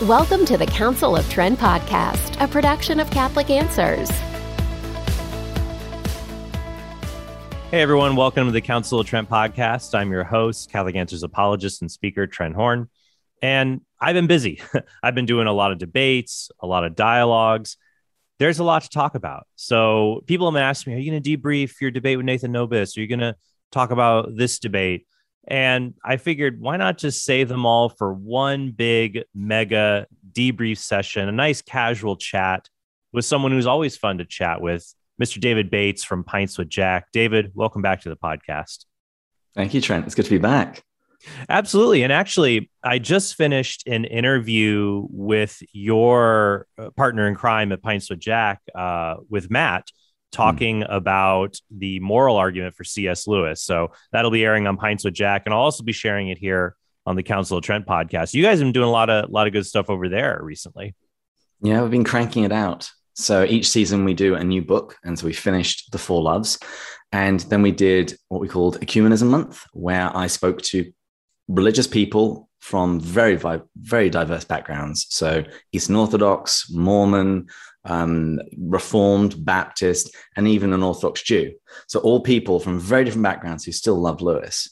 Welcome to the Council of Trent podcast, a production of Catholic Answers. Hey everyone, welcome to the Council of Trent podcast. I'm your host, Catholic Answers apologist and speaker, Trent Horn. And I've been busy. I've been doing a lot of debates, a lot of dialogues. There's a lot to talk about. So people have been asking me, are you going to debrief your debate with Nathan Nobis? Are you going to talk about this debate? And I figured, why not just save them all for one big mega debrief session, a nice casual chat with someone who's always fun to chat with, Mr. David Bates from Pints with Jack. David, welcome back to the podcast. Thank you, Trent. It's good to be back. Absolutely. And actually, I just finished an interview with your partner in crime at Pints with Jack, with Matt, talking about the moral argument for C.S. Lewis. So that'll be airing on Pints with Jack, and I'll also be sharing it here on the Council of Trent podcast. You guys have been doing a lot of good stuff over there recently. Yeah, we've been cranking it out. So each season we do a new book, and so we finished The Four Loves, and then we did what we called Ecumenism Month, where I spoke to religious people from very diverse backgrounds. So Eastern Orthodox, Mormon, Reformed, Baptist, and even an Orthodox Jew. So all people from very different backgrounds who still love Lewis.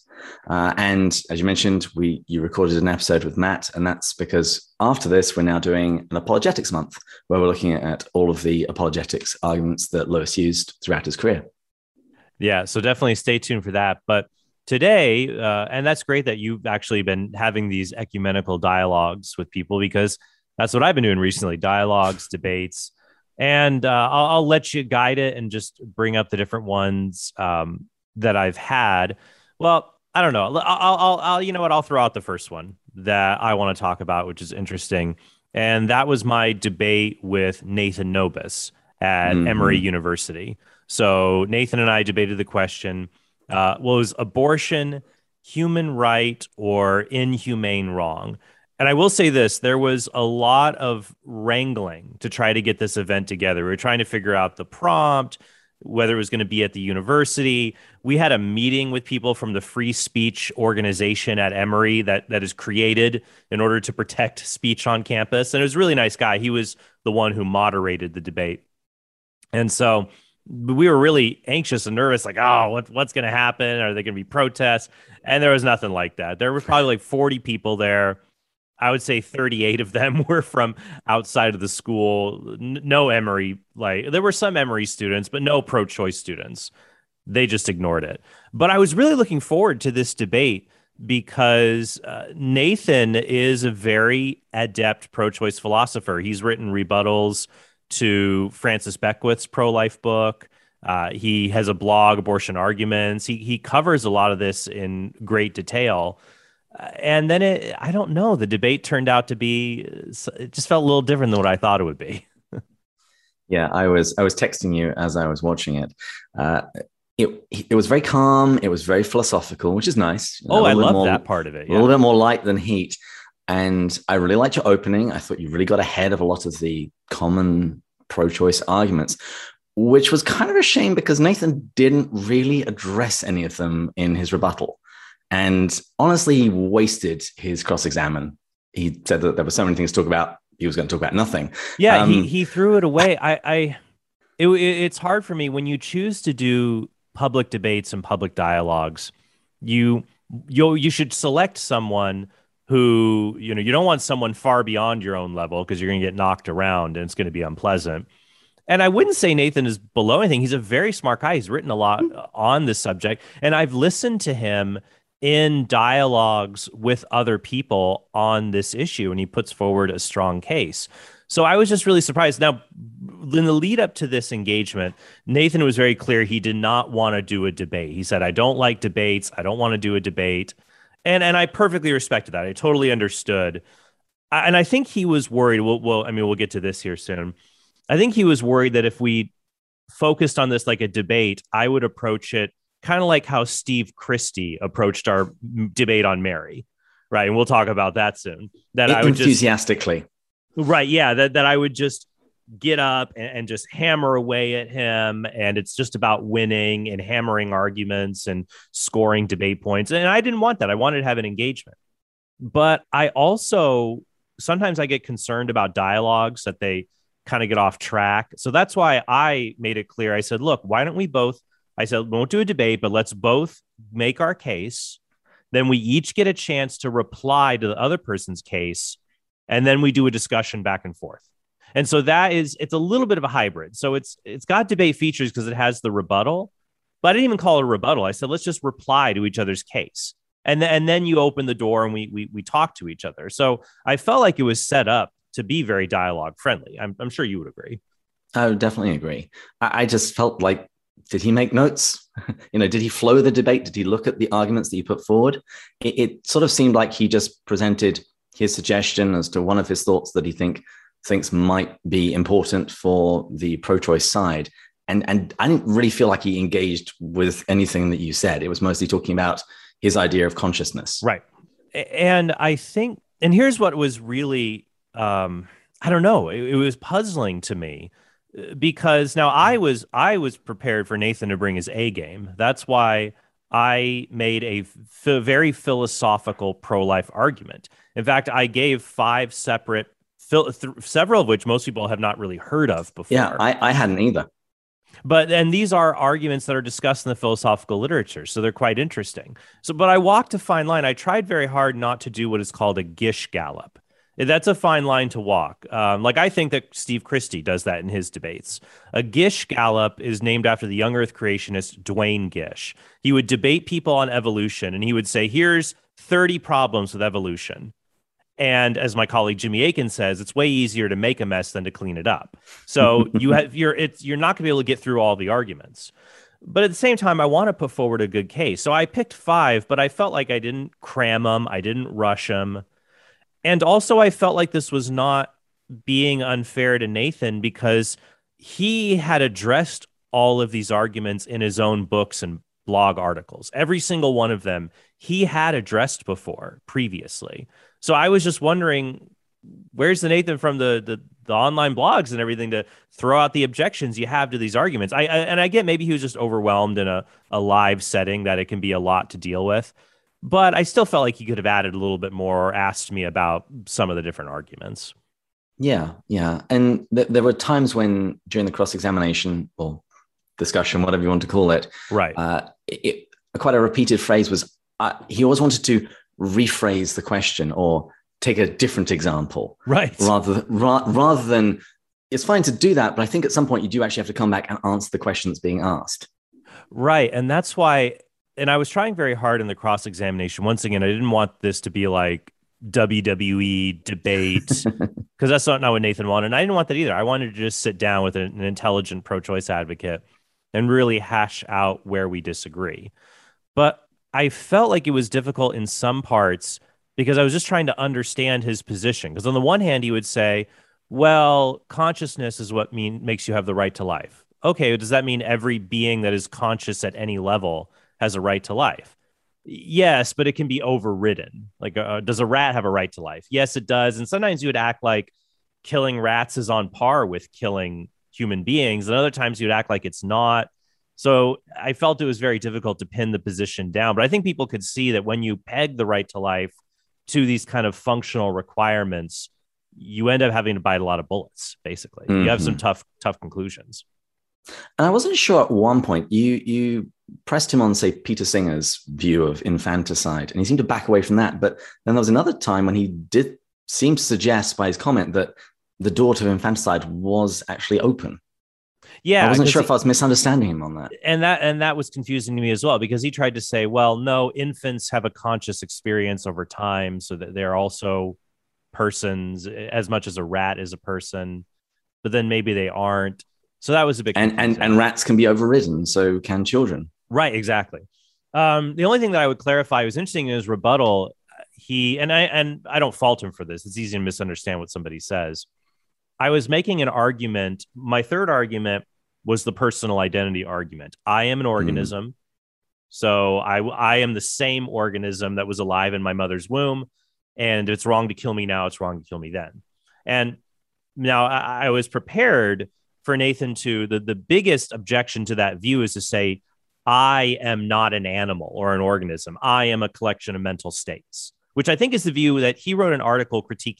And as you mentioned, you recorded an episode with Matt, and that's because after this, we're now doing an Apologetics Month, where we're looking at all of the apologetics arguments that Lewis used throughout his career. Yeah, so definitely stay tuned for that. But today, and that's great that you've actually been having these ecumenical dialogues with people, because that's what I've been doing recently, dialogues, debates. And I'll let you guide it and just bring up the different ones that I've had. Well, I don't know. I'll you know what? I'll throw out the first one that I want to talk about, which is interesting. And that was my debate with Nathan Nobis at Emory University. So Nathan and I debated the question, was abortion human right or inhumane wrong? And I will say this, there was a lot of wrangling to try to get this event together. We were trying to figure out the prompt, whether it was going to be at the university. We had a meeting with people from the free speech organization at Emory that is created in order to protect speech on campus. And it was a really nice guy. He was the one who moderated the debate. And so we were really anxious and nervous, like, oh, what's going to happen? Are there going to be protests? And there was nothing like that. There were probably like 40 people there. I would say 38 of them were from outside of the school. No Emory, there were some Emory students, but no pro-choice students. They just ignored it. But I was really looking forward to this debate because Nathan is a very adept pro-choice philosopher. He's written rebuttals to Francis Beckwith's pro-life book. He has a blog, Abortion Arguments. He covers a lot of this in great detail. And then I don't know, the debate turned out to be, it just felt a little different than what I thought it would be. Yeah, I was texting you as I was watching it. It was very calm. It was very philosophical, which is nice. I love that part of it. Yeah. A little bit more light than heat. And I really liked your opening. I thought you really got ahead of a lot of the common pro-choice arguments, which was kind of a shame because Nathan didn't really address any of them in his rebuttal. And honestly, he wasted his cross-examine. He said that there were so many things to talk about. He was going to talk about nothing. Yeah, he threw it away. It's hard for me when you choose to do public debates and public dialogues. You should select someone who, you don't want someone far beyond your own level because you're going to get knocked around and it's going to be unpleasant. And I wouldn't say Nathan is below anything. He's a very smart guy. He's written a lot on this subject. And I've listened to him in dialogues with other people on this issue, and he puts forward a strong case. So I was just really surprised. Now, in the lead up to this engagement, Nathan was very clear he did not want to do a debate. He said, I don't like debates. I don't want to do a debate. And I perfectly respected that. I totally understood. And I think he was worried. We'll get to this here soon. I think he was worried that if we focused on this like a debate, I would approach it kind of like how Steve Christie approached our debate on Mary, right? And we'll talk about that soon. That I would enthusiastically, right? Yeah, that I would just get up and just hammer away at him, and it's just about winning and hammering arguments and scoring debate points. And I didn't want that. I wanted to have an engagement, but I also sometimes I get concerned about dialogues that they kind of get off track. So that's why I made it clear. I said, look, why don't we both, I said, we won't do a debate, but let's both make our case. Then we each get a chance to reply to the other person's case. And then we do a discussion back and forth. And so it's a little bit of a hybrid. So it's got debate features because it has the rebuttal, but I didn't even call it a rebuttal. I said, let's just reply to each other's case. And then you open the door and we talk to each other. So I felt like it was set up to be very dialogue friendly. I'm sure you would agree. I would definitely agree. I just felt like, did he make notes? Did he flow the debate? Did he look at the arguments that you put forward? It sort of seemed like he just presented his suggestion as to one of his thoughts that he thinks might be important for the pro-choice side. And I didn't really feel like he engaged with anything that you said. It was mostly talking about his idea of consciousness. Right. And I think, and here's what was really, I don't know, it was puzzling to me because now I was prepared for Nathan to bring his A game. That's why I made a very philosophical pro-life argument. In fact, I gave 5 separate, several of which most people have not really heard of before. Yeah, I hadn't either. And these are arguments that are discussed in the philosophical literature, so they're quite interesting. But I walked a fine line. I tried very hard not to do what is called a Gish Gallop. That's a fine line to walk. I think that Steve Christie does that in his debates. A Gish Gallop is named after the young Earth creationist Duane Gish. He would debate people on evolution, and he would say, here's 30 problems with evolution. And as my colleague Jimmy Akin says, it's way easier to make a mess than to clean it up. So you're not going to be able to get through all the arguments. But at the same time, I want to put forward a good case. So I picked 5, but I felt like I didn't cram them. I didn't rush them. And also I felt like this was not being unfair to Nathan because he had addressed all of these arguments in his own books and blog articles. Every single one of them he had addressed before previously. So I was just wondering, where's the Nathan from the online blogs and everything to throw out the objections you have to these arguments? I get maybe he was just overwhelmed in a live setting that it can be a lot to deal with. But I still felt like he could have added a little bit more or asked me about some of the different arguments. Yeah. And there were times when during the cross-examination or discussion, whatever you want to call it, right? Quite a repeated phrase was he always wanted to rephrase the question or take a different example, right? Rather than, it's fine to do that, but I think at some point you do actually have to come back and answer the question that's being asked. Right. And that's why, and I was trying very hard in the cross-examination. Once again, I didn't want this to be like WWE debate because that's not what Nathan wanted. And I didn't want that either. I wanted to just sit down with an intelligent pro-choice advocate and really hash out where we disagree. But I felt like it was difficult in some parts because I was just trying to understand his position. Because on the one hand, he would say, well, consciousness is what makes you have the right to life. Okay, does that mean every being that is conscious at any level has a right to life? Yes, but it can be overridden. Like, does a rat have a right to life? Yes, it does. And sometimes you would act like killing rats is on par with killing human beings. And other times you'd act like it's not. So I felt it was very difficult to pin the position down. But I think people could see that when you peg the right to life to these kind of functional requirements, you end up having to bite a lot of bullets, basically. Mm-hmm. You have some tough conclusions. And I wasn't sure at one point, you pressed him on, say, Peter Singer's view of infanticide, and he seemed to back away from that. But then there was another time when he did seem to suggest by his comment that the door to infanticide was actually open. Yeah, I wasn't sure if I was misunderstanding him on that. And that was confusing to me as well, because he tried to say, well, no, infants have a conscious experience over time, so that they're also persons as much as a rat is a person, but then maybe they aren't. So that was a big and rats can be overridden, so can children. Right, exactly. The only thing that I would clarify was interesting in his rebuttal. I don't fault him for this. It's easy to misunderstand what somebody says. I was making an argument. My third argument was the personal identity argument. I am an organism. So I am the same organism that was alive in my mother's womb. And it's wrong to kill me now. It's wrong to kill me then. And now I was prepared for Nathan to, the biggest objection to that view is to say, I am not an animal or an organism. I am a collection of mental states, which I think is the view that he wrote an article critiquing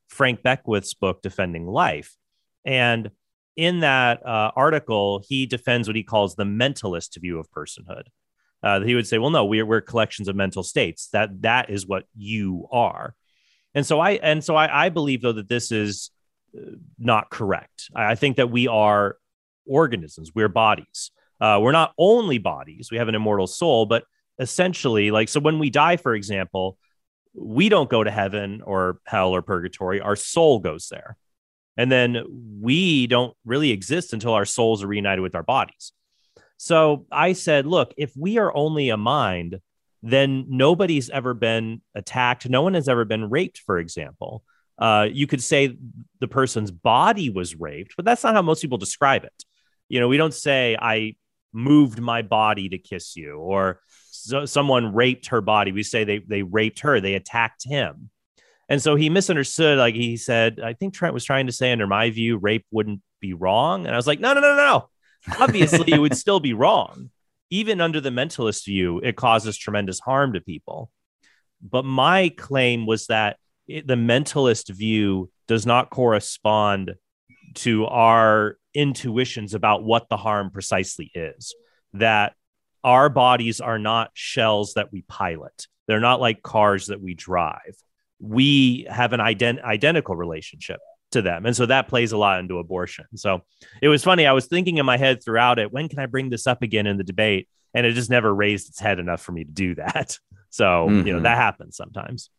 Frank Beckwith's book, Defending Life. And in that article, he defends what he calls the mentalist view of personhood. He would say, well, no, we're collections of mental states. That is what you are. And so I believe, though, that this is not correct. I think that we are organisms. We're bodies. We're not only bodies. We have an immortal soul, but essentially, like, so when we die, for example, we don't go to heaven or hell or purgatory. Our soul goes there. And then we don't really exist until our souls are reunited with our bodies. So I said, look, if we are only a mind, then nobody's ever been attacked. No one has ever been raped, for example. You could say the person's body was raped, but that's not how most people describe it. You know, we don't say I moved my body to kiss you, or someone raped her body. We say they raped her, they attacked him. And so he misunderstood. Like he said, I think Trent was trying to say, under my view, rape wouldn't be wrong. And I was like, no. Obviously, it would still be wrong. Even under the mentalist view, it causes tremendous harm to people. But my claim was that the mentalist view does not correspond to our intuitions about what the harm precisely is. That our bodies are not shells that we pilot. They're not like cars that we drive. We have an identical relationship to them. And so that plays a lot into abortion. So it was funny. I was thinking in my head throughout it, when can I bring this up again in the debate? And it just never raised its head enough for me to do that. So, you know, that happens sometimes.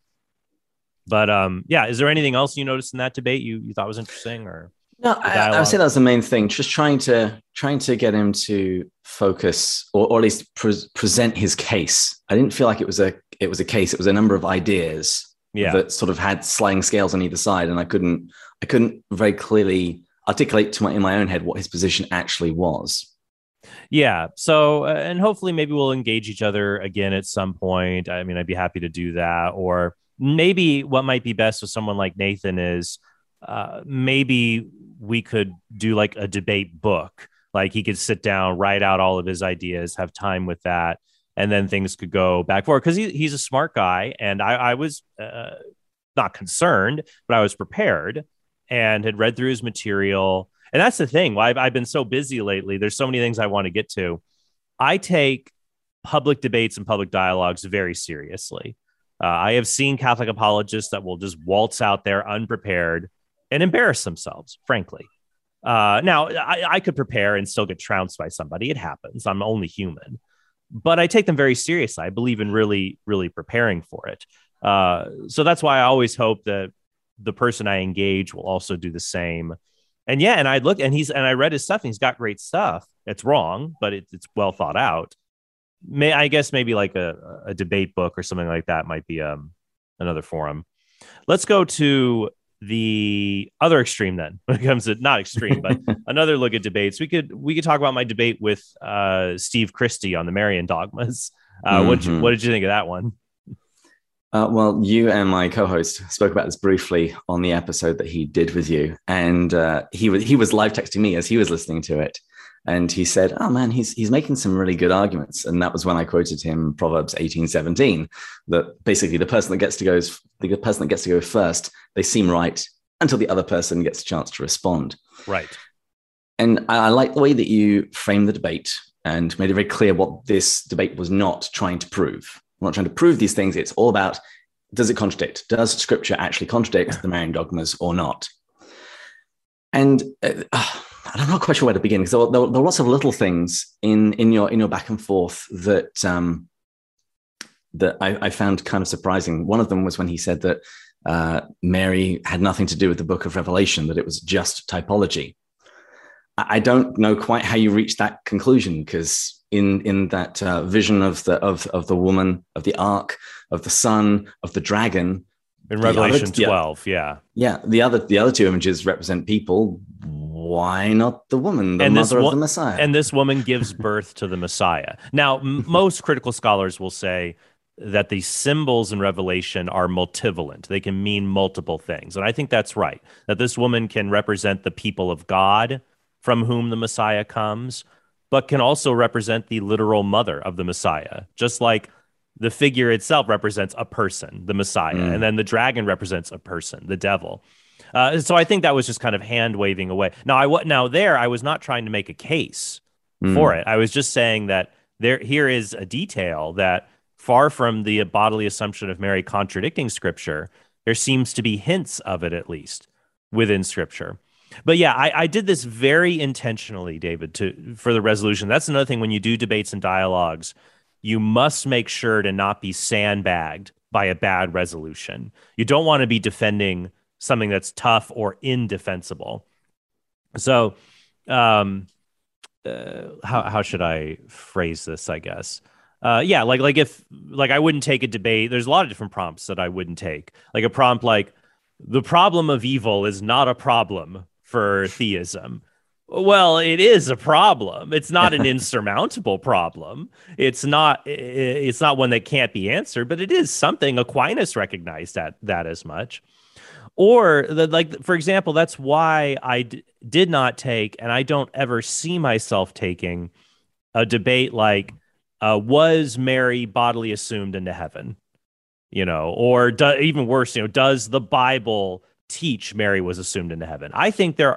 But yeah, is there anything else you noticed in that debate you thought was interesting? Or no, I would say that was the main thing. Just trying to get him to focus, or at least present his case. I didn't feel like it was a case. It was a number of ideas that sort of had sliding scales on either side, and I couldn't very clearly articulate in my own head what his position actually was. Yeah. So, and hopefully maybe we'll engage each other again at some point. I mean, I'd be happy to do that. Or maybe what might be best with someone like Nathan is maybe we could do like a debate book. Like he could sit down, write out all of his ideas, have time with that, and then things could go back forward. Because he's a smart guy, and I was not concerned, but I was prepared and had read through his material. And that's the thing. Why I've been so busy lately. There's so many things I want to get to. I take public debates and public dialogues very seriously. I have seen Catholic apologists that will just waltz out there unprepared and embarrass themselves, frankly. Now, I could prepare and still get trounced by somebody. It happens. I'm only human. But I take them very seriously. I believe in really, really preparing for it. So that's why I always hope that the person I engage will also do the same. And yeah, and I look and I read his stuff and he's got great stuff. It's wrong, but it's well thought out. I guess maybe like a debate book or something like that might be another forum. Let's go to the other extreme then. When it comes to not extreme, but another look at debates. We could talk about my debate with Steve Christie on the Marian dogmas. What did you think of that one? Well, you and my co-host spoke about this briefly on the episode that he did with you, and he was live texting me as he was listening to it, and he said, "Oh man, he's making some really good arguments." And that was when I quoted him Proverbs 18:17, that basically the person that gets to go first, they seem right until the other person gets a chance to respond. Right. And I like the way that you framed the debate and made it very clear what this debate was not trying to prove. I'm not trying to prove these things. It's all about, does it contradict? Does scripture actually contradict the Marian dogmas or not? And I'm not quite sure where to begin, because there were lots of little things in your back and forth that I found kind of surprising. One of them was when he said that Mary had nothing to do with the book of Revelation, that it was just typology. I don't know quite how you reached that conclusion, because in that vision of the woman, of the ark, of the son, of the dragon, in Revelation 12, the other two images represent people. Why not the woman, the mother of the Messiah? And this woman gives birth to the Messiah. Now, most critical scholars will say that the symbols in Revelation are multivalent. They can mean multiple things. And I think that's right, that this woman can represent the people of God from whom the Messiah comes, but can also represent the literal mother of the Messiah. Just like the figure itself represents a person, the Messiah, and then the dragon represents a person, the devil. So I think that was just kind of hand waving away. Now, I was not trying to make a case for it. I was just saying that here is a detail that, far from the bodily assumption of Mary contradicting Scripture, there seems to be hints of it, at least within Scripture. But yeah, I did this very intentionally, David, for the resolution. That's another thing when you do debates and dialogues, you must make sure to not be sandbagged by a bad resolution. You don't want to be defending something that's tough or indefensible. So, how should I phrase this, I guess? Yeah, if I wouldn't take a debate. There's a lot of different prompts that I wouldn't take. Like a prompt like, the problem of evil is not a problem for theism. Well, it is a problem. It's not an insurmountable problem. It's not one that can't be answered, but it is something. Aquinas recognized that as much. Or for example, that's why I did not take, and I don't ever see myself taking, a debate like, was Mary bodily assumed into heaven? Or even worse, does the Bible teach Mary was assumed into heaven? I think there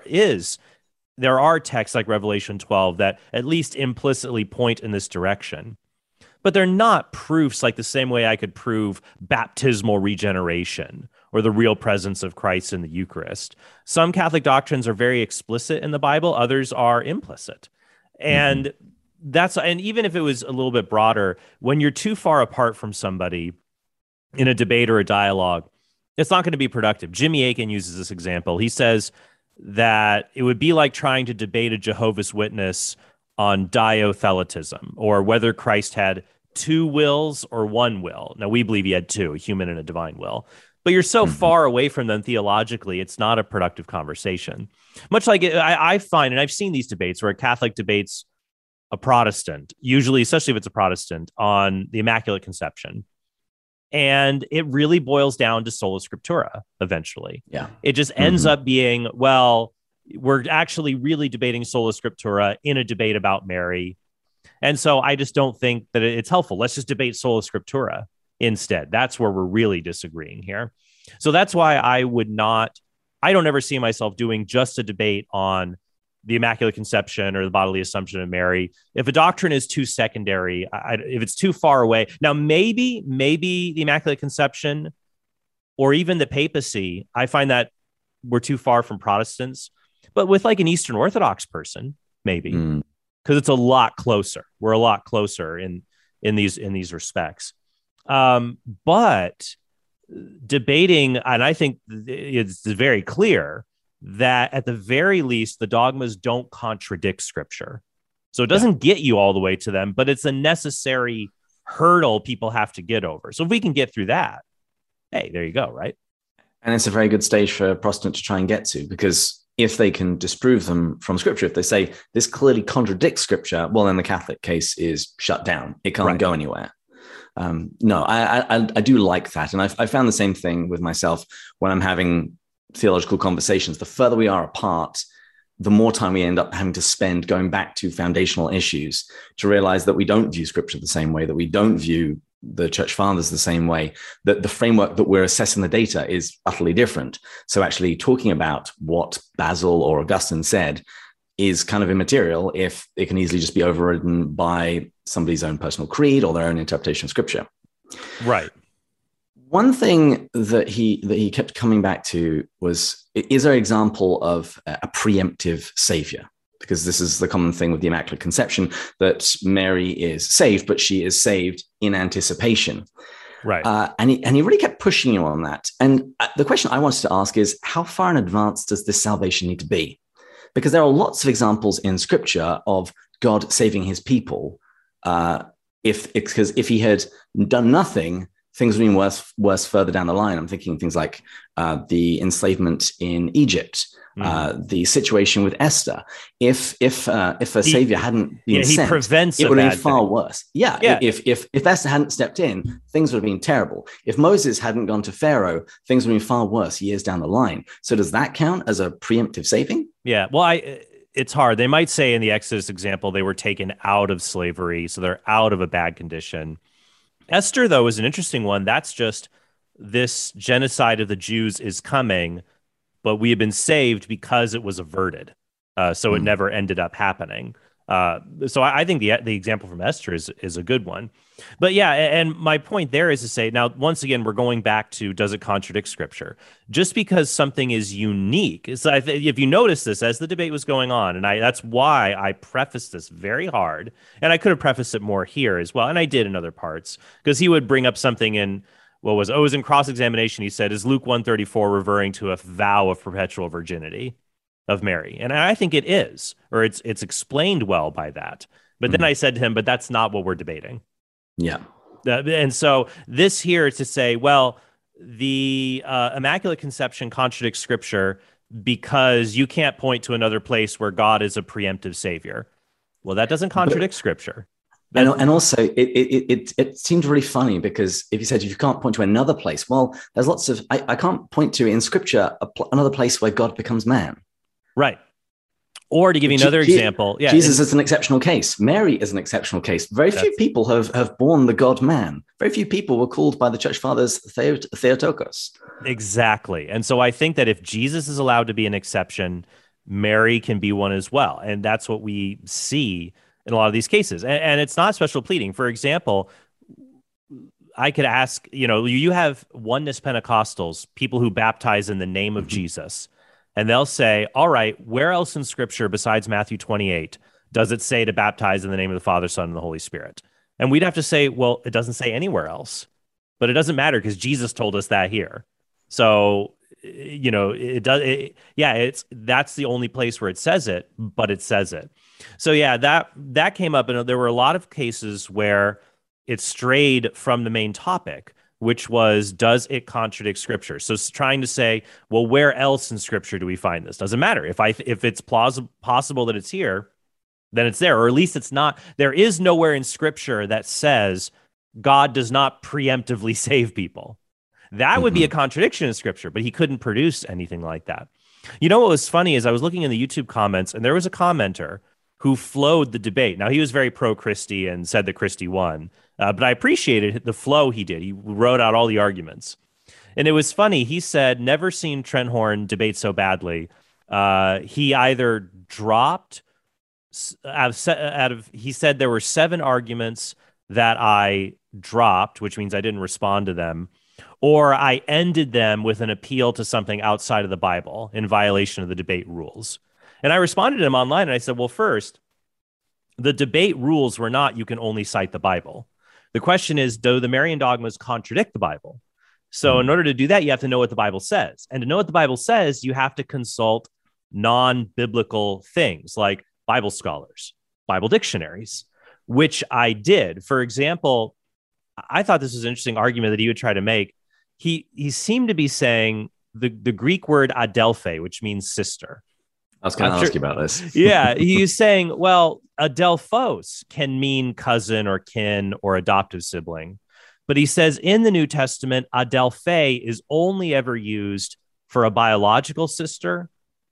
are texts like Revelation 12 that at least implicitly point in this direction, but they're not proofs like the same way I could prove baptismal regeneration or the real presence of Christ in the Eucharist. Some Catholic doctrines are very explicit in the Bible, others are implicit. And and even if it was a little bit broader, when you're too far apart from somebody in a debate or a dialogue, it's not going to be productive. Jimmy Akin uses this example. He says that it would be like trying to debate a Jehovah's Witness on diotheletism, or whether Christ had two wills or one will. Now, we believe he had two, a human and a divine will. But you're so far away from them theologically, it's not a productive conversation. Much like I find, and I've seen these debates where a Catholic debates a Protestant, usually, especially if it's a Protestant, on the Immaculate Conception. And it really boils down to sola scriptura eventually. Yeah. It just ends up being, well, we're actually really debating sola scriptura in a debate about Mary. And so I just don't think that it's helpful. Let's just debate sola scriptura instead. That's where we're really disagreeing here. So that's why I don't ever see myself doing just a debate on the Immaculate Conception or the bodily assumption of Mary. If a doctrine is too secondary, if it's too far away, now maybe the Immaculate Conception or even the papacy, I find that we're too far from Protestants. But with like an Eastern Orthodox person, maybe, because it's a lot closer. We're a lot closer in these respects. But debating, and I think it's very clear that at the very least, the dogmas don't contradict Scripture. So it doesn't get you all the way to them, but it's a necessary hurdle people have to get over. So if we can get through that, hey, there you go, right? And it's a very good stage for a Protestant to try and get to, because if they can disprove them from Scripture, if they say this clearly contradicts Scripture, well, then the Catholic case is shut down. It can't go anywhere. No, I do like that. And I found the same thing with myself when I'm having theological conversations. The further we are apart, the more time we end up having to spend going back to foundational issues to realize that we don't view Scripture the same way, that we don't view the Church Fathers the same way, that the framework that we're assessing the data is utterly different. So actually talking about what Basil or Augustine said is kind of immaterial if it can easily just be overridden by somebody's own personal creed or their own interpretation of Scripture. Right. One thing that he kept coming back to was, is there an example of a preemptive savior? Because this is the common thing with the Immaculate Conception, that Mary is saved, but she is saved in anticipation. Right. And he really kept pushing you on that. And the question I wanted to ask is, how far in advance does this salvation need to be? Because there are lots of examples in Scripture of God saving his people. Because if he had done nothing, things would have been worse further down the line. I'm thinking things like the enslavement in Egypt, the situation with Esther. If a savior hadn't been sent, it would have been far worse. Yeah. If Esther hadn't stepped in, things would have been terrible. If Moses hadn't gone to Pharaoh, things would have been far worse years down the line. So does that count as a preemptive saving? Yeah. Well, it's hard. They might say in the Exodus example, they were taken out of slavery, so they're out of a bad condition. Esther, though, is an interesting one. That's just this genocide of the Jews is coming, but we have been saved because it was averted. So it never ended up happening. So I think the example from Esther is a good one. But yeah, and my point there is to say, now, once again, we're going back to, does it contradict Scripture? Just because something is unique. So if you notice this as the debate was going on, and that's why I prefaced this very hard, and I could have prefaced it more here as well, and I did in other parts, because he would bring up something in, it was in cross-examination. He said, is Luke 134 referring to a vow of perpetual virginity of Mary? And I think it is, or it's explained well by that. But then I said to him, but that's not what we're debating. Yeah. And so this here is to say, well, the Immaculate Conception contradicts Scripture because you can't point to another place where God is a preemptive savior. Well, that doesn't contradict Scripture. And also, it seemed really funny because if you can't point to another place, well, there's lots of, I can't point to in Scripture another place where God becomes man. Right. Or to give you another example, Jesus is an exceptional case. Mary is an exceptional case. Very few people have borne the God man. Very few people were called by the church fathers Theotokos. Exactly. And so I think that if Jesus is allowed to be an exception, Mary can be one as well. And that's what we see in a lot of these cases. And it's not special pleading. For example, I could ask, you have oneness Pentecostals, people who baptize in the name of Jesus. And they'll say, all right, where else in Scripture besides Matthew 28 does it say to baptize in the name of the Father, Son, and the Holy Spirit? And we'd have to say, well, it doesn't say anywhere else. But it doesn't matter because Jesus told us that here. So, it does. That's the only place where it says it, but it says it. So, yeah, that came up. And there were a lot of cases where it strayed from the main topic, which was, does it contradict Scripture? So trying to say, well, where else in Scripture do we find this? Doesn't matter. If it's possible that it's here, then it's there, or at least it's not. There is nowhere in Scripture that says God does not preemptively save people. That would be a contradiction in Scripture, but he couldn't produce anything like that. You know what was funny is I was looking in the YouTube comments, and there was a commenter who flowed the debate. Now, he was very pro-Christie and said that Christie won. But I appreciated the flow he did. He wrote out all the arguments. And it was funny. He said, never seen Trent Horn debate so badly. He either dropped he said there were 7 arguments that I dropped, which means I didn't respond to them, or I ended them with an appeal to something outside of the Bible in violation of the debate rules. And I responded to him online and I said, well, first, the debate rules were not you can only cite the Bible. The question is, do the Marian dogmas contradict the Bible? So in order to do that, you have to know what the Bible says. And to know what the Bible says, you have to consult non-biblical things like Bible scholars, Bible dictionaries, which I did. For example, I thought this was an interesting argument that he would try to make. He seemed to be saying the Greek word adelphe, which means sister. I was going to ask you about this. Yeah, he's saying, well, adelphos can mean cousin or kin or adoptive sibling. But he says in the New Testament, adelphe is only ever used for a biological sister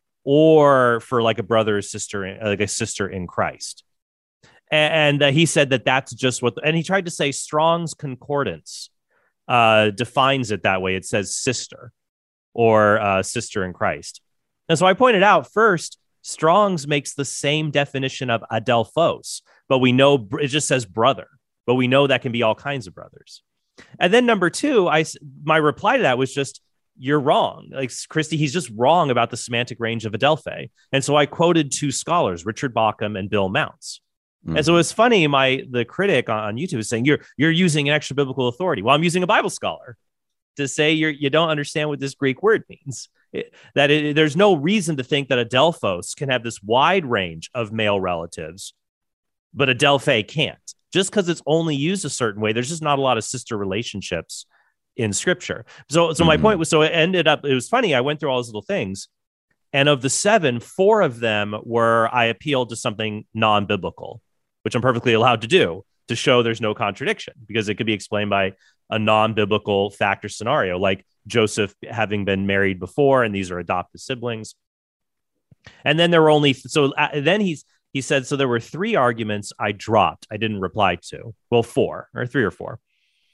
or for like a brother or sister, like a sister in Christ. And he said that that's just what, and he tried to say Strong's Concordance defines it that way. It says sister or sister in Christ. And so I pointed out first, Strong's makes the same definition of adelphos, but we know it just says brother, but we know that can be all kinds of brothers. And then number 2, my reply to that was just, you're wrong. Like Christie, he's just wrong about the semantic range of adelphe. And so I quoted 2 scholars, Richard Bauckham and Bill Mounts. And so it's funny, the critic on YouTube is saying, you're using an extra biblical authority. Well, I'm using a Bible scholar to say you don't understand what this Greek word means. There's no reason to think that adelphos can have this wide range of male relatives, but adelphe can't. Just because it's only used a certain way, there's just not a lot of sister relationships in Scripture. So my point was, so it was funny. I went through all those little things, and of the 7, 4 of them were I appealed to something non-biblical, which I'm perfectly allowed to do to show there's no contradiction, because it could be explained by a non-biblical fact or scenario, like Joseph having been married before, and these are adopted siblings. And then there were only, then he said, so there were 3 arguments I dropped. I didn't reply to. Well, 4 or 3 or 4.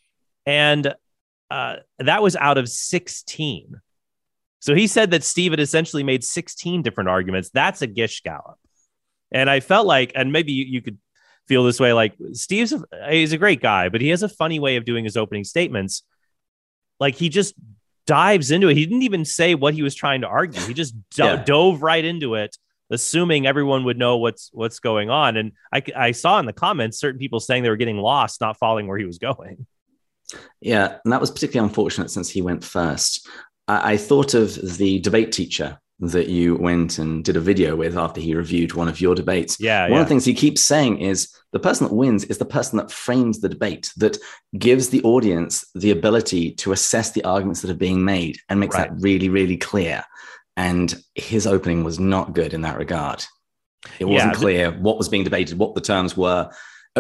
And that was out of 16. So he said that Steve had essentially made 16 different arguments. That's a Gish Gallop. And I felt like, and maybe you could feel this way, like he's a great guy, but he has a funny way of doing his opening statements. Like he just dives into it. He didn't even say what he was trying to argue. He just dove right into it, assuming everyone would know what's going on. And I saw in the comments certain people saying they were getting lost, not following where he was going. Yeah, and that was particularly unfortunate since he went first. I thought of the debate teacher that you went and did a video with after he reviewed one of your debates. One of the things he keeps saying is the person that wins is the person that frames the debate, that gives the audience the ability to assess the arguments that are being made and makes that really, really clear. And his opening was not good in that regard. It wasn't clear what was being debated, what the terms were.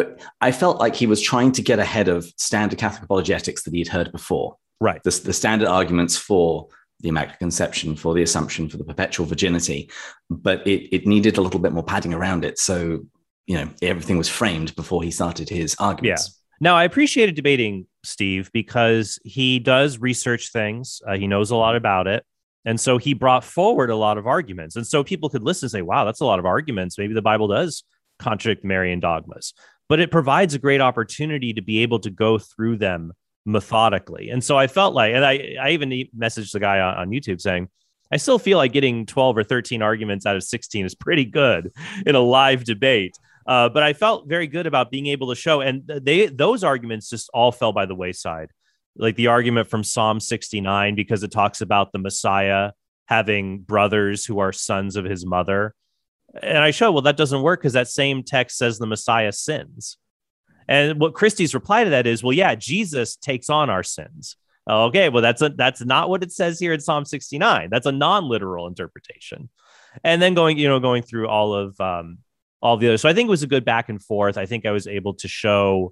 I felt like he was trying to get ahead of standard Catholic apologetics that he'd heard before. Right. The standard arguments for the Immaculate Conception, for the Assumption, for the perpetual virginity, but it needed a little bit more padding around it. So, everything was framed before he started his arguments. Yeah. Now, I appreciated debating Steve because he does research things. He knows a lot about it. And so he brought forward a lot of arguments. And so people could listen and say, wow, that's a lot of arguments. Maybe the Bible does contradict Marian dogmas. But it provides a great opportunity to be able to go through them methodically. And so I felt like, and I even messaged the guy on YouTube saying, I still feel like getting 12 or 13 arguments out of 16 is pretty good in a live debate. But I felt very good about being able to show, and those arguments just all fell by the wayside. Like the argument from Psalm 69, because it talks about the Messiah having brothers who are sons of his mother. And I show, well, that doesn't work because that same text says the Messiah sins. And what Christie's reply to that is, well, yeah, Jesus takes on our sins. Okay, well, that's not what it says here in Psalm 69. That's a non-literal interpretation. And then going through all of the others. So I think it was a good back and forth. I think I was able to show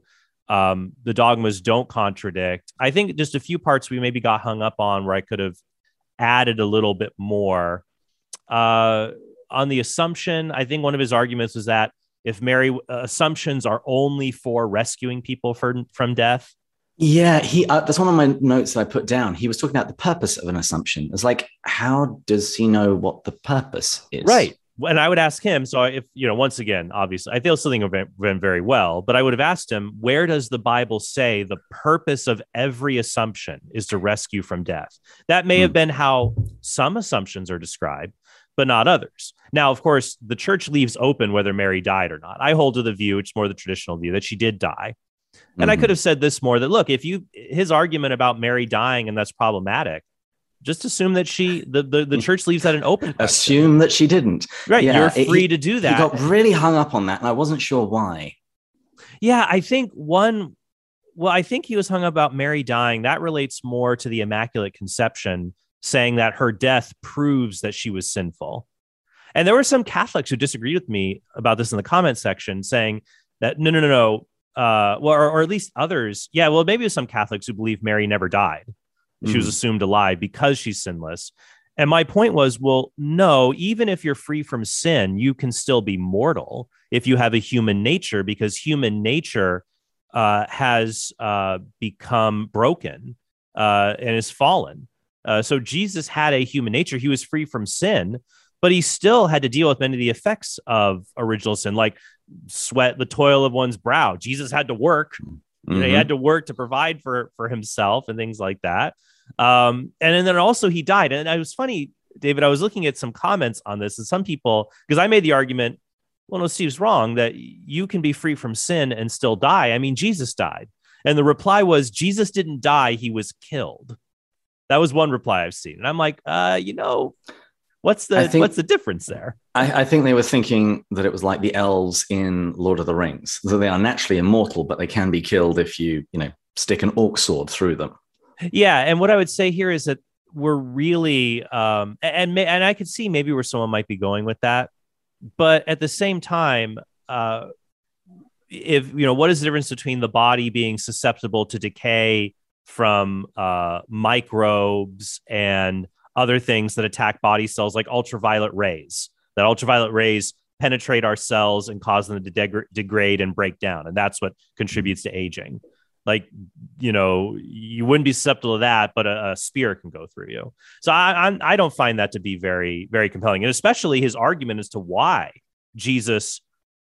the dogmas don't contradict. I think just a few parts we maybe got hung up on where I could have added a little bit more. On the Assumption, I think one of his arguments was that if Mary assumptions are only for rescuing people from death. Yeah, that's one of my notes that I put down. He was talking about the purpose of an assumption. It's like, how does he know what the purpose is? Right. And I would ask him. So if, once again, obviously, I still think of him very well, but I would have asked him, where does the Bible say the purpose of every assumption is to rescue from death? That may have been how some assumptions are described, but not others. Now, of course, the church leaves open whether Mary died or not. I hold to the view, which is more the traditional view, that she did die. And I could have said this more, that, look, his argument about Mary dying and that's problematic, just assume that the church leaves that an open question. Assume that she didn't. Right. Yeah, you're free to do that. He got really hung up on that, and I wasn't sure why. Yeah, I think he was hung up about Mary dying. That relates more to the Immaculate Conception, saying that her death proves that she was sinful. And there were some Catholics who disagreed with me about this in the comment section, saying that no. Or at least others. Yeah, well, maybe it was some Catholics who believe Mary never died. She was assumed alive because she's sinless. And my point was, well, no, even if you're free from sin, you can still be mortal if you have a human nature, because human nature has become broken and is fallen. So Jesus had a human nature. He was free from sin, but he still had to deal with many of the effects of original sin, like sweat, the toil of one's brow. Jesus had to work. He had to work to provide for himself and things like that. And then also he died. And it was funny, David, I was looking at some comments on this, and some people, because I made the argument, well, no, Steve's wrong, that you can be free from sin and still die. I mean, Jesus died. And the reply was, Jesus didn't die, he was killed. That was one reply I've seen. And I'm like, what's the difference there? I think they were thinking that it was like the elves in Lord of the Rings, that they are naturally immortal, but they can be killed if you stick an orc sword through them. Yeah, and what I would say here is that we're really, and I could see maybe where someone might be going with that, but at the same time, if what is the difference between the body being susceptible to decay from microbes and other things that attack body cells, like ultraviolet rays? That ultraviolet rays penetrate our cells and cause them to degrade and break down, and that's what contributes to aging. Like, you wouldn't be susceptible to that, but a spear can go through you. So I don't find that to be very, very compelling. And especially his argument as to why Jesus,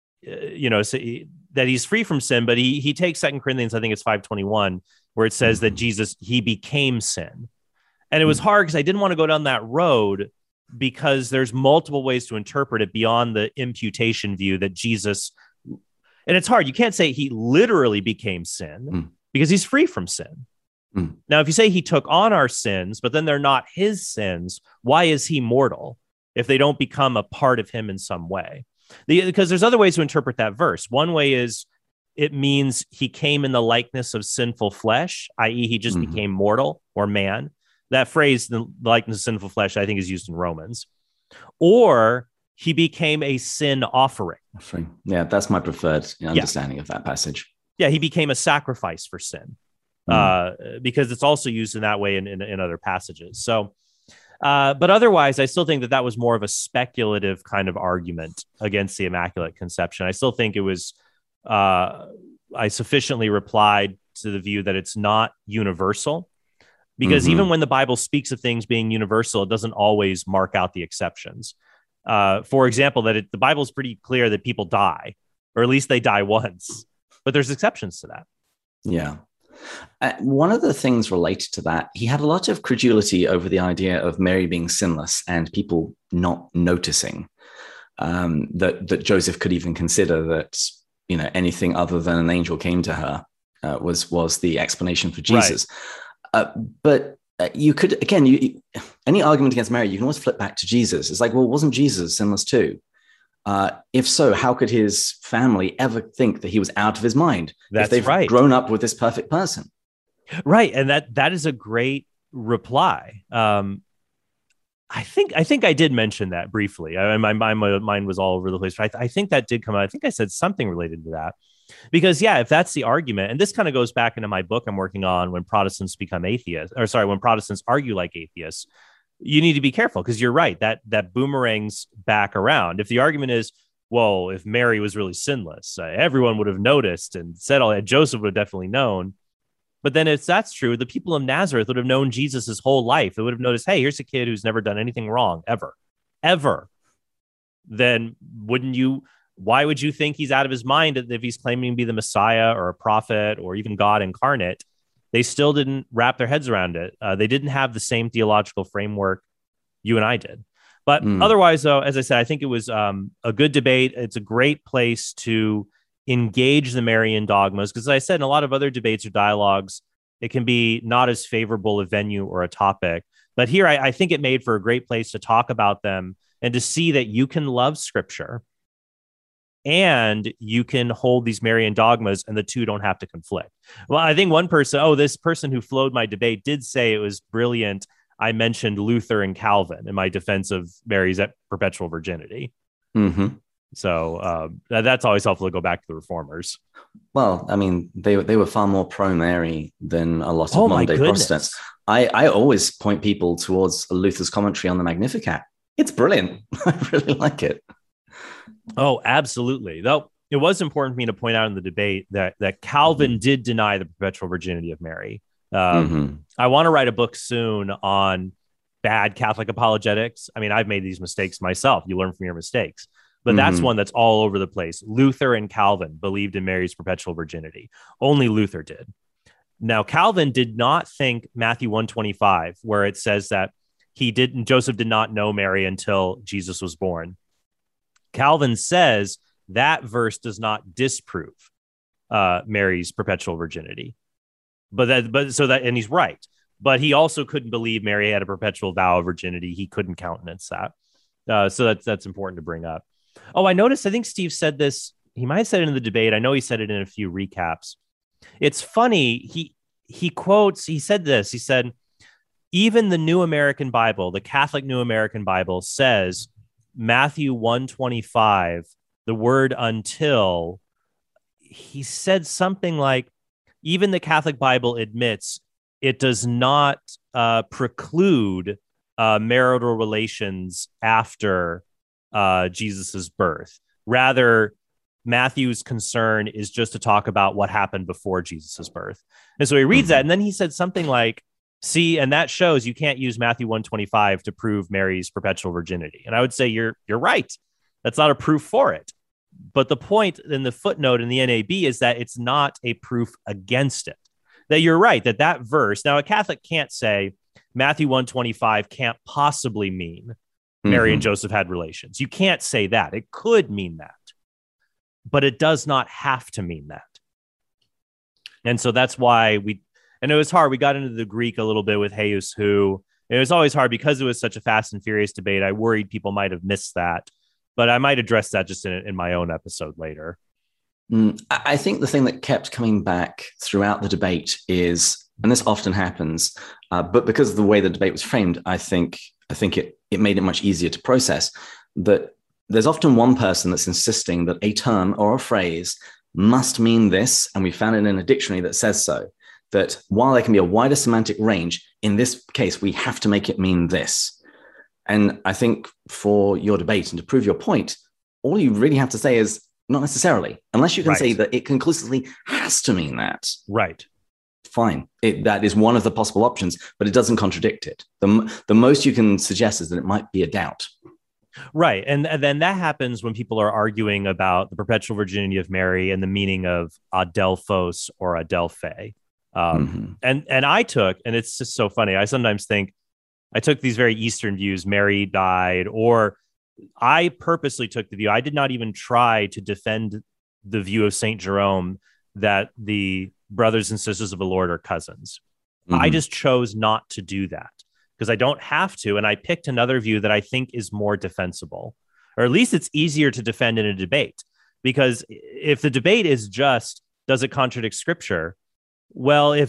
that he's free from sin, but he takes 2 Corinthians, I think it's 5:21, where it says that Jesus, he became sin. And it was hard because I didn't want to go down that road because there's multiple ways to interpret it beyond the imputation view that Jesus, and it's hard. You can't say he literally became sin because he's free from sin. Now, if you say he took on our sins, but then they're not his sins, why is he mortal if they don't become a part of him in some way? Because there's other ways to interpret that verse. One way is it means he came in the likeness of sinful flesh, i.e. he just became mortal or man. That phrase, the likeness of sinful flesh, I think is used in Romans. Or he became a sin offering. Yeah, that's my preferred understanding of that passage. Yeah, he became a sacrifice for sin because it's also used in that way in other passages. So, but otherwise, I still think that was more of a speculative kind of argument against the Immaculate Conception. I still think it was, I sufficiently replied to the view that it's not universal. Because even when the Bible speaks of things being universal, it doesn't always mark out the exceptions. For example, the Bible is pretty clear that people die, or at least they die once. But there's exceptions to that. Yeah. One of the things related to that, he had a lot of credulity over the idea of Mary being sinless and people not noticing that Joseph could even consider that anything other than an angel came to her was the explanation for Jesus. Right. But you could, again, any argument against Mary, you can always flip back to Jesus. It's like, well, wasn't Jesus sinless too? If so, how could his family ever think that he was out of his mind? That's if they've right. grown up with this perfect person. Right. And that is a great reply. I think I did mention that briefly. My mind was all over the place. But I think that did come out. I think I said something related to that. Because, if that's the argument, and this kind of goes back into my book I'm working on, when Protestants become atheists, when Protestants argue like atheists, you need to be careful because you're right, that boomerangs back around. If the argument is, well, if Mary was really sinless, everyone would have noticed and said all that, Joseph would have definitely known. But then if that's true, the people of Nazareth would have known Jesus his whole life. They would have noticed, hey, here's a kid who's never done anything wrong, ever. Then why would you think he's out of his mind if he's claiming to be the Messiah or a prophet or even God incarnate? They still didn't wrap their heads around it. They didn't have the same theological framework you and I did. But otherwise, though, as I said, I think it was a good debate. It's a great place to engage the Marian dogmas because, as I said, in a lot of other debates or dialogues, it can be not as favorable a venue or a topic. But here, I think it made for a great place to talk about them and to see that you can love Scripture and you can hold these Marian dogmas and the two don't have to conflict. Well, I think one person, this person who flowed my debate did say it was brilliant. I mentioned Luther and Calvin in my defense of Mary's perpetual virginity. So that's always helpful to go back to the reformers. Well, I mean, they were far more pro-Mary than a lot of modern-day Protestants. I always point people towards Luther's commentary on the Magnificat. It's brilliant. I really like it. Oh, absolutely. Though it was important for me to point out in the debate that Calvin did deny the perpetual virginity of Mary. I want to write a book soon on bad Catholic apologetics. I mean, I've made these mistakes myself. You learn from your mistakes. But that's one that's all over the place. Luther and Calvin believed in Mary's perpetual virginity. Only Luther did. Now, Calvin did not think Matthew 1:25, where it says that Joseph did not know Mary until Jesus was born. Calvin says that verse does not disprove Mary's perpetual virginity. And he's right. But he also couldn't believe Mary had a perpetual vow of virginity. He couldn't countenance that. So that's important to bring up. Oh, I noticed, I think Steve said this. He might have said it in the debate. I know he said it in a few recaps. It's funny. He said this. He said, even the New American Bible, the Catholic New American Bible says Matthew 1:25, the word until, he said something like, even the Catholic Bible admits it does not preclude marital relations after Jesus's birth. Rather, Matthew's concern is just to talk about what happened before Jesus's birth. And so he reads that, and then he said something like, see, and that shows you can't use Matthew 125 to prove Mary's perpetual virginity. And I would say you're right. That's not a proof for it. But the point in the footnote in the NAB is that it's not a proof against it. That you're right, that verse, now a Catholic can't say Matthew 125 can't possibly mean Mary and Joseph had relations. You can't say that. It could mean that, but it does not have to mean that. And so that's why and it was hard. We got into the Greek a little bit with Jesus, who it was always hard because it was such a fast and furious debate. I worried people might have missed that, but I might address that just in my own episode later. I think the thing that kept coming back throughout the debate is, and this often happens, but because of the way the debate was framed, I think it made it much easier to process, that there's often one person that's insisting that a term or a phrase must mean this, and we found it in a dictionary that says so, that while there can be a wider semantic range, in this case, we have to make it mean this. And I think for your debate and to prove your point, all you really have to say is not necessarily, unless you can say that it conclusively has to mean that. Right. Fine. That is one of the possible options, but it doesn't contradict it. The most you can suggest is that it might be a doubt. Right. And then that happens when people are arguing about the perpetual virginity of Mary and the meaning of adelphos or adelphe. And I took, and it's just so funny, I sometimes think I took these very Eastern views, Mary died, or I purposely took the view, I did not even try to defend the view of St. Jerome that the brothers and sisters of the Lord are cousins. I just chose not to do that because I don't have to. And I picked another view that I think is more defensible, or at least it's easier to defend in a debate. Because if the debate is just, does it contradict scripture? Well, if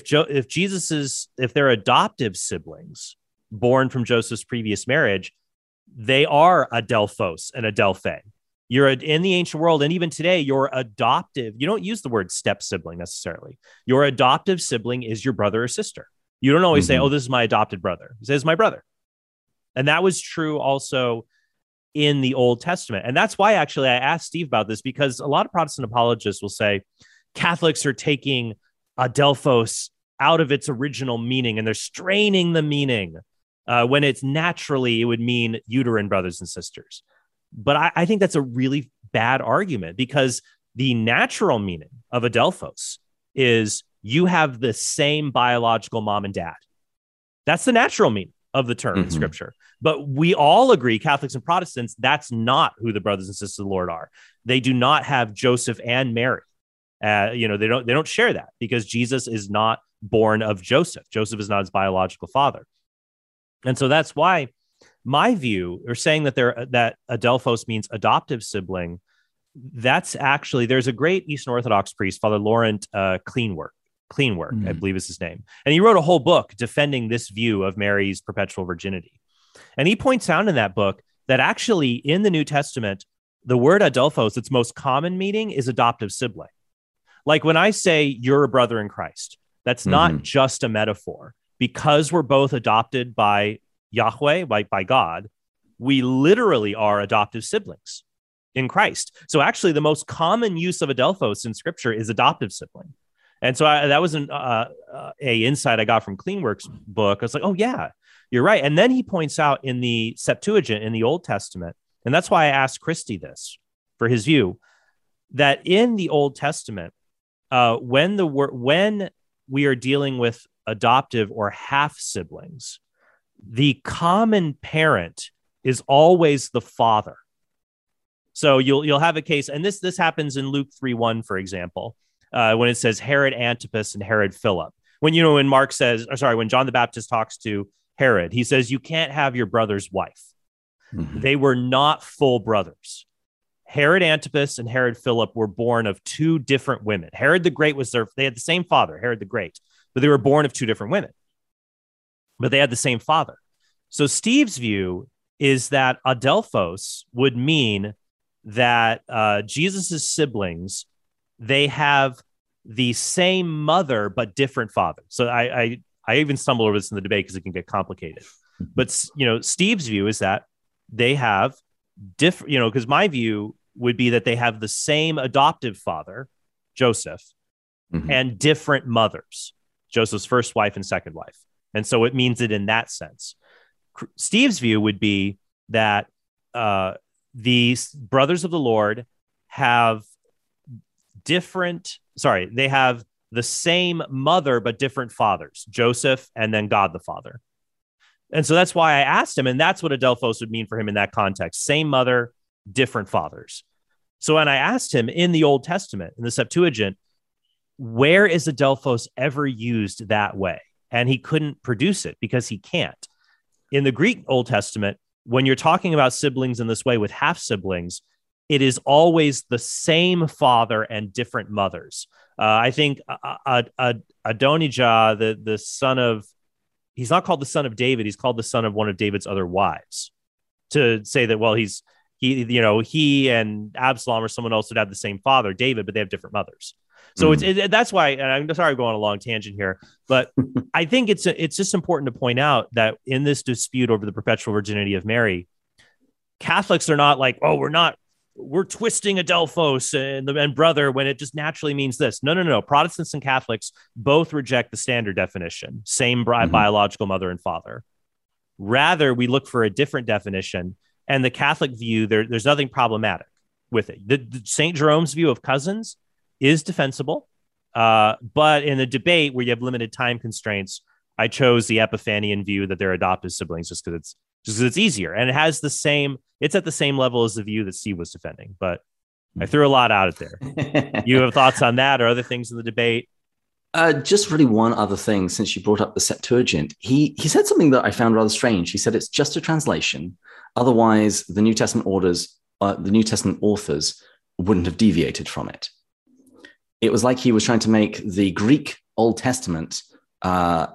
they're adoptive siblings born from Joseph's previous marriage, they are adelphos and adelphe. You're in the ancient world, and even today, your adoptive, you don't use the word step sibling necessarily. Your adoptive sibling is your brother or sister. You don't always say, oh, this is my adopted brother. He says, my brother. And that was true also in the Old Testament. And that's why actually I asked Steve about this, because a lot of Protestant apologists will say Catholics are taking adelphos out of its original meaning and they're straining the meaning when it's naturally, it would mean uterine brothers and sisters. But I think that's a really bad argument, because the natural meaning of adelphos is you have the same biological mom and dad. That's the natural meaning of the term in scripture. But we all agree, Catholics and Protestants, that's not who the brothers and sisters of the Lord are. They do not have Joseph and Mary. They don't share that, because Jesus is not born of Joseph. Joseph is not his biological father. And so that's why my view, or saying that that adelphos means adoptive sibling, that's actually, there's a great Eastern Orthodox priest, Father Laurent Kleinwerk, I believe is his name. And he wrote a whole book defending this view of Mary's perpetual virginity. And he points out in that book that actually in the New Testament, the word adelphos, its most common meaning is adoptive sibling. Like when I say you're a brother in Christ, that's not just a metaphor. Because we're both adopted by Yahweh, by God, we literally are adoptive siblings in Christ. So actually the most common use of adelphos in scripture is adoptive sibling. And so that was a insight I got from Kleinwerk's book. I was like, oh yeah, you're right. And then he points out in the Septuagint in the Old Testament, and that's why I asked Christy this for his view, that in the Old Testament, when we are dealing with adoptive or half siblings, the common parent is always the father. So you'll have a case, and this happens in Luke 3:1, for example, when it says Herod Antipas and Herod Philip. When when John the Baptist talks to Herod, he says, you can't have your brother's wife. They were not full brothers. Herod Antipas and Herod Philip were born of two different women. Herod the Great they had the same father, Herod the Great, but they were born of two different women. But they had the same father. So Steve's view is that adelphos would mean that Jesus's siblings, they have the same mother but different father. So I even stumble over this in the debate because it can get complicated. But Steve's view is that they have different, because my view would be that they have the same adoptive father, Joseph, and different mothers, Joseph's first wife and second wife. And so it means it in that sense. Steve's view would be that the brothers of the Lord have they have the same mother, but different fathers, Joseph and then God the Father. And so that's why I asked him, and that's what Adelphos would mean for him in that context. Same mother, different fathers. So when I asked him in the Old Testament, in the Septuagint, where is Adelphos ever used that way? And he couldn't produce it because he can't. In the Greek Old Testament, when you're talking about siblings in this way with half siblings, it is always the same father and different mothers. I think Adonijah, the son of, he's not called the son of David. He's called the son of one of David's other wives, to say that, well, he and Absalom or someone else would have the same father, David, but they have different mothers. So that's why, and I'm sorry I'm going on a long tangent here, but I think it's just important to point out that in this dispute over the perpetual virginity of Mary, Catholics are not like, oh, we're twisting Adelphos and brother when it just naturally means this. No. Protestants and Catholics both reject the standard definition, same biological mother and father. Rather, we look for a different definition, and the Catholic view, there's nothing problematic with it. The St. Jerome's view of cousins is defensible, but in the debate where you have limited time constraints, I chose the Epiphanian view that they're adopted siblings just because it's easier, and it's at the same level as the view that Steve was defending. But I threw a lot out of there. You have thoughts on that or other things in the debate? Just really one other thing, since you brought up the Septuagint. He said something that I found rather strange. He said it's just a translation. Otherwise, the New Testament authors wouldn't have deviated from it. It was like he was trying to make the Greek Old Testament a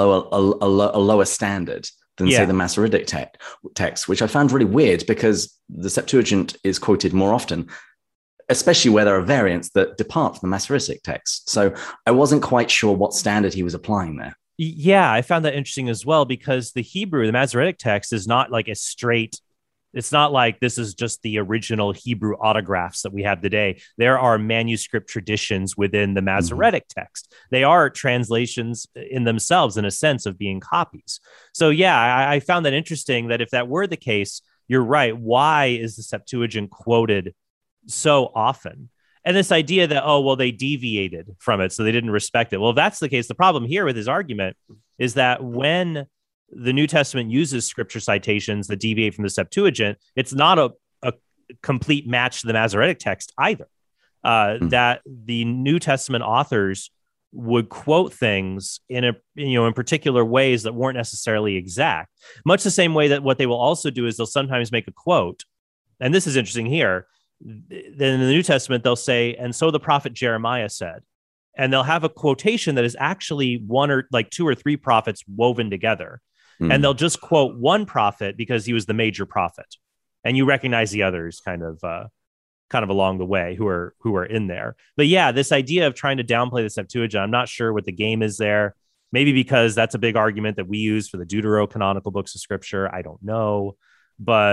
lower standard than, say, the Masoretic text, which I found really weird because the Septuagint is quoted more often, especially where there are variants that depart from the Masoretic text. So I wasn't quite sure what standard he was applying there. Yeah, I found that interesting as well, because the Hebrew, the Masoretic text, is not like a straight. It's not like this is just the original Hebrew autographs that we have today. There are manuscript traditions within the Masoretic text. They are translations in themselves, in a sense, of being copies. So, yeah, I found that interesting that if that were the case, you're right. Why is the Septuagint quoted so often? And this idea that, oh, well, they deviated from it, so they didn't respect it. Well, if that's the case, the problem here with his argument is that when the New Testament uses scripture citations that deviate from the Septuagint, it's not a complete match to the Masoretic text either. That the New Testament authors would quote things in particular ways that weren't necessarily exact. Much the same way that what they will also do is they'll sometimes make a quote, and this is interesting here. Then in the New Testament, they'll say, and so the prophet Jeremiah said, and they'll have a quotation that is actually one or like two or three prophets woven together. And they'll just quote one prophet because he was the major prophet, and you recognize the others kind of along the way who are in there. But yeah, this idea of trying to downplay the Septuagint, I'm not sure what the game is there. Maybe because that's a big argument that we use for the deuterocanonical books of scripture. I don't know, but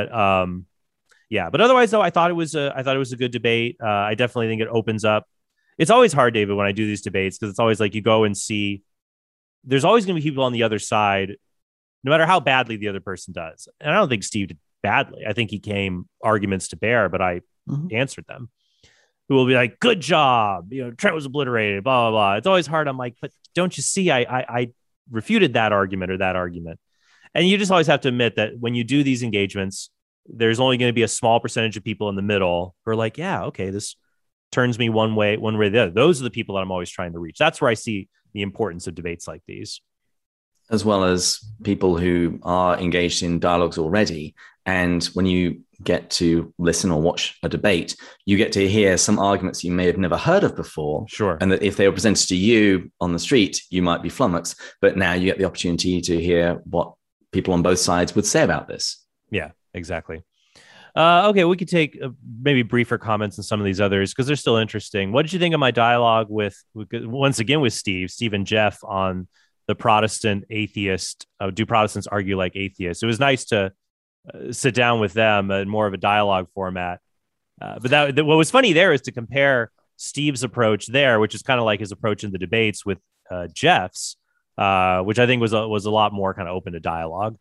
yeah. But otherwise, though, I thought it was a good debate. I definitely think it opens up. It's always hard, David, when I do these debates, because it's always like you go and see. There's always going to be people on the other side, no matter how badly the other person does. And I don't think Steve did badly. I think he came arguments to bear, but I answered them. Who will be like, good job. Trent was obliterated, blah, blah, blah. It's always hard. I'm like, but don't you see, I refuted that argument or that argument. And you just always have to admit that when you do these engagements, there's only going to be a small percentage of people in the middle who are like, yeah, okay, this turns me one way or the other. Those are the people that I'm always trying to reach. That's where I see the importance of debates like these. As well as people who are engaged in dialogues already. And when you get to listen or watch a debate, you get to hear some arguments you may have never heard of before. Sure. And that if they were presented to you on the street, you might be flummoxed. But now you get the opportunity to hear what people on both sides would say about this. Yeah, exactly. Okay, we could take maybe briefer comments on some of these others because they're still interesting. What did you think of my dialogue with once again, with Steve and Jeff on the Protestant atheist? Do Protestants argue like atheists? It was nice to sit down with them in more of a dialogue format But what was funny there is to compare Steve's approach there, which is kind of like his approach in the debates with Jeff's, which I think was a lot more kind of open to dialogue.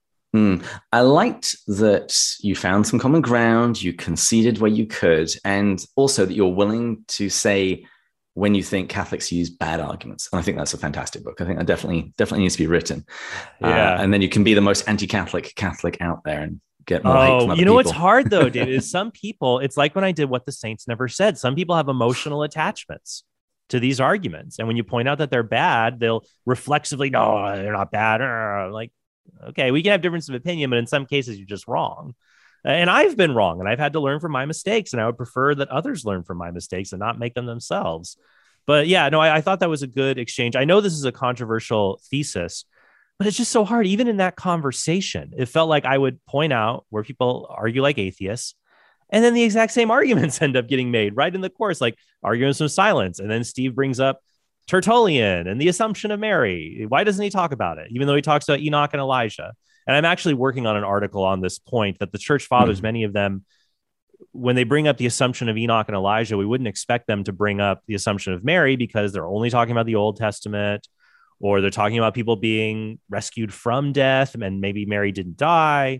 I liked that you found some common ground, you conceded where you could, and also that you're willing to say when you think Catholics use bad arguments. And I think that's a fantastic book. I think that definitely needs to be written. Yeah. And then you can be the most anti-Catholic Catholic out there and get more hate from other people. What's hard though, David, is some people, it's like when I did What the Saints Never Said. Some people have emotional attachments to these arguments. And when you point out that they're bad, they'll reflexively, no, they're not bad. Like, okay, we can have difference of opinion, but in some cases you're just wrong. And I've been wrong, and I've had to learn from my mistakes, and I would prefer that others learn from my mistakes and not make them themselves. But yeah, no, I thought that was a good exchange. I know this is a controversial thesis, but it's just so hard. Even in that conversation, it felt like I would point out where people argue like atheists, and then the exact same arguments end up getting made right in the course, like arguments from silence. And then Steve brings up Tertullian and the Assumption of Mary. Why doesn't he talk about it? Even though he talks about Enoch and Elijah. And I'm actually working on an article on this point that the church fathers, many of them, when they bring up the Assumption of Enoch and Elijah, we wouldn't expect them to bring up the Assumption of Mary because they're only talking about the Old Testament, or they're talking about people being rescued from death and maybe Mary didn't die,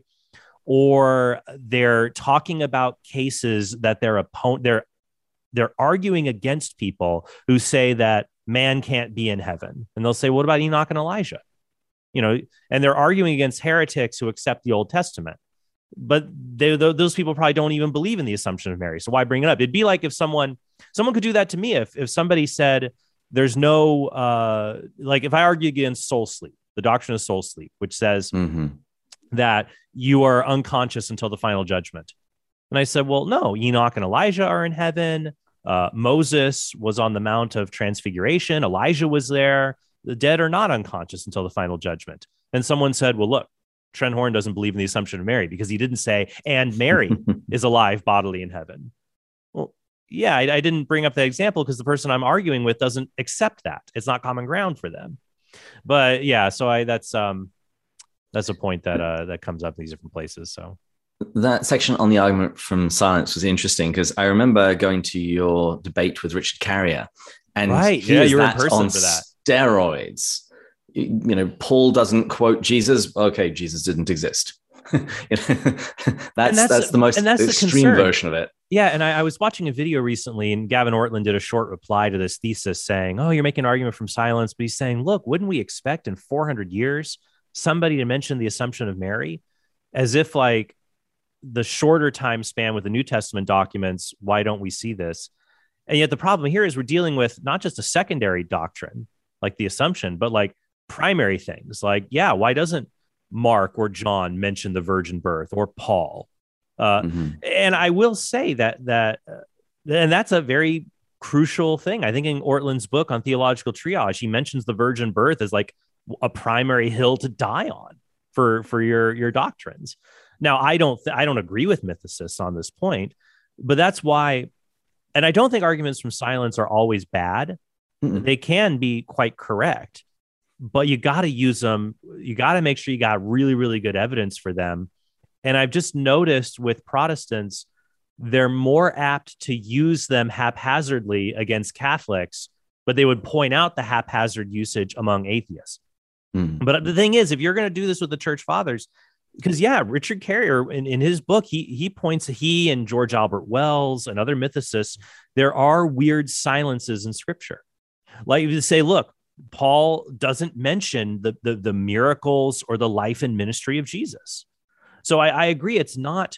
or they're talking about cases that they're arguing against people who say that man can't be in heaven. And they'll say, what about Enoch and Elijah? And they're arguing against heretics who accept the Old Testament, but those people probably don't even believe in the Assumption of Mary. So why bring it up? It'd be like if someone could do that to me. If somebody said there's no, like if I argue against soul sleep, the doctrine of soul sleep, which says that you are unconscious until the final judgment. And I said, well, no, Enoch and Elijah are in heaven. Moses was on the Mount of Transfiguration. Elijah was there. The dead are not unconscious until the final judgment. And someone said, well, look, Trent Horn doesn't believe in the Assumption of Mary because he didn't say, and Mary is alive bodily in heaven. Well, yeah, I didn't bring up that example because the person I'm arguing with doesn't accept that. It's not common ground for them. But yeah, so that's a point that comes up in these different places. So that section on the argument from silence was interesting because I remember going to your debate with Richard Carrier, and you were in person for that. Steroids. Paul doesn't quote Jesus. Okay, Jesus didn't exist. that's the most extreme version of it. Yeah, and I was watching a video recently, and Gavin Ortlund did a short reply to this thesis saying, oh, you're making an argument from silence. But he's saying, look, wouldn't we expect in 400 years somebody to mention the Assumption of Mary? As if like the shorter time span with the New Testament documents, why don't we see this? And yet the problem here is we're dealing with not just a secondary doctrine, like the Assumption, but like primary things like, why doesn't Mark or John mention the virgin birth, or Paul? And I will say that and that's a very crucial thing. I think in Ortlund's book on theological triage, he mentions the virgin birth as like a primary hill to die on for your doctrines. Now, I don't agree with mythicists on this point, but that's why. And I don't think arguments from silence are always bad. They can be quite correct, but you got to use them. You got to make sure you got really, really good evidence for them. And I've just noticed with Protestants, they're more apt to use them haphazardly against Catholics, but they would point out the haphazard usage among atheists. But the thing is, if you're going to do this with the church fathers, because Richard Carrier in his book, he points, he and George Albert Wells and other mythicists, there are weird silences in scripture. Like you say, look, Paul doesn't mention the miracles or the life and ministry of Jesus. So I agree. It's not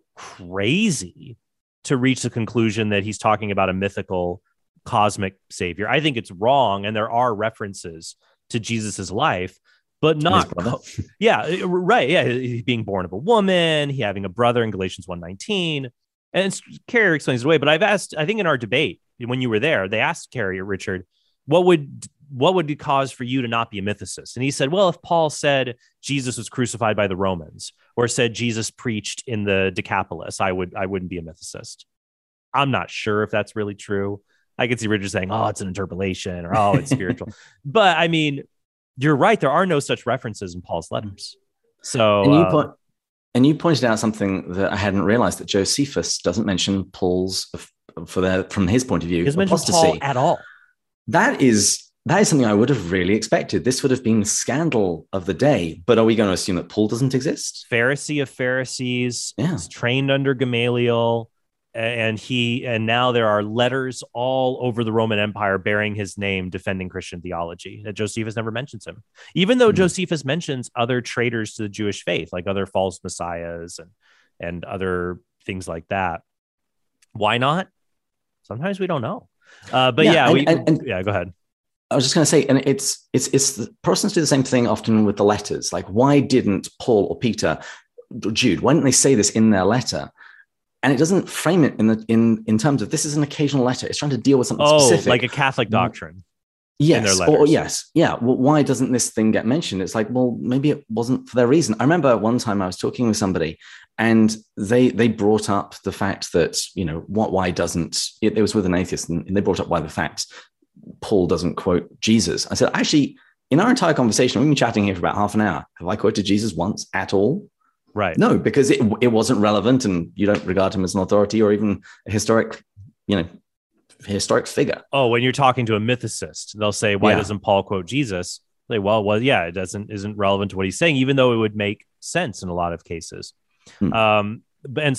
crazy to reach the conclusion that he's talking about a mythical cosmic savior. I think it's wrong. And there are references to Jesus's life, but not, right. Yeah. He being born of a woman, he having a brother in Galatians 1:19. And Carrier explains it away. But I've asked, I think in our debate, when you were there, they asked Carrier, Richard, what would be cause for you to not be a mythicist? And he said, well, if Paul said Jesus was crucified by the Romans, or said Jesus preached in the Decapolis, I wouldn't be a mythicist. I'm not sure if that's really true. I could see Richard saying, oh, it's an interpolation, or oh, it's spiritual. But I mean, you're right. There are no such references in Paul's letters. So And you pointed out something that I hadn't realized, that Josephus doesn't mention Paul's, from his point of view, He doesn't mention apostasy Paul at all. That is something I would have really expected. This would have been the scandal of the day. But are we going to assume that Paul doesn't exist? Pharisee of Pharisees, Yeah. He's trained under Gamaliel, and now there are letters all over the Roman Empire bearing his name, defending Christian theology. That Josephus never mentions him, even though Josephus mentions other traitors to the Jewish faith, like other false messiahs and other things like that. Why not? Sometimes we don't know. But go ahead. I was just going to say, and it's the Protestants do the same thing often with the letters. Like, why didn't Paul or Peter or Jude, why didn't they say this in their letter? And it doesn't frame it in terms of, this is an occasional letter. It's trying to deal with something specific, like a Catholic doctrine. Yes. In their letters. Or yes. Yeah. Well, why doesn't this thing get mentioned? It's like, well, maybe it wasn't for their reason. I remember one time I was talking with somebody, and they brought up the fact that, why doesn't it was with an atheist, and they brought up why the fact Paul doesn't quote Jesus. I said, actually, in our entire conversation, we've been chatting here for about half an hour. Have I quoted Jesus once at all? Right. No, because it wasn't relevant, and you don't regard him as an authority or even a historic figure. Oh, when you're talking to a mythicist, they'll say, why doesn't Paul quote Jesus? Like, well, yeah, it isn't relevant to what he's saying, even though it would make sense in a lot of cases. And